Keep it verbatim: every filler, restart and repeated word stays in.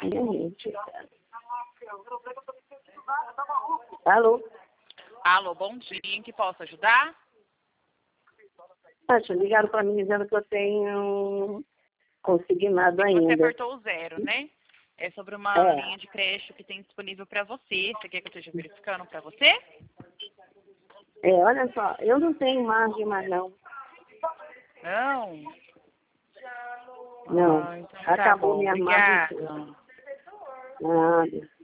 Gente. Alô? Alô, bom dia. Em que posso ajudar? Acho, ligaram para mim dizendo que eu tenho consignado Você ainda. apertou o zero, né? É sobre uma É. linha de crédito que tem disponível para você. Você quer que eu esteja verificando para você? É, olha só, eu não tenho margem mais não. Não? Não. Ah, então tá Acabou bom. minha margem. Obrigada. Nada.